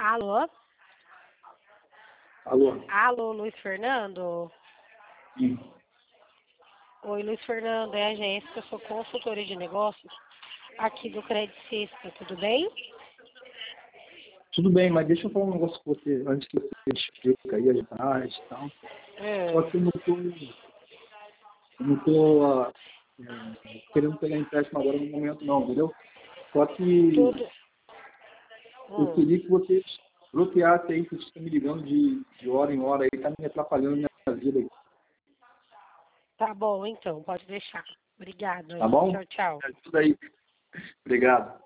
Alô? Alô? Alô, Luiz Fernando? Sim. Oi, Luiz Fernando, é a Jéssica, sou consultora de negócios aqui do Credit System, tudo bem? Tudo bem, mas deixa eu falar um negócio com você, antes que você explique aí as bases e tal. Só que eu não tô querendo pegar empréstimo agora no momento não, entendeu? Só que Tudo. eu queria que você bloqueasse aí, que você está me ligando de hora em hora aí, tá me atrapalhando na minha vida aí. Tá bom, então, pode deixar. Obrigada Tá aí. bom? Tchau, tchau. É tudo aí. Obrigado.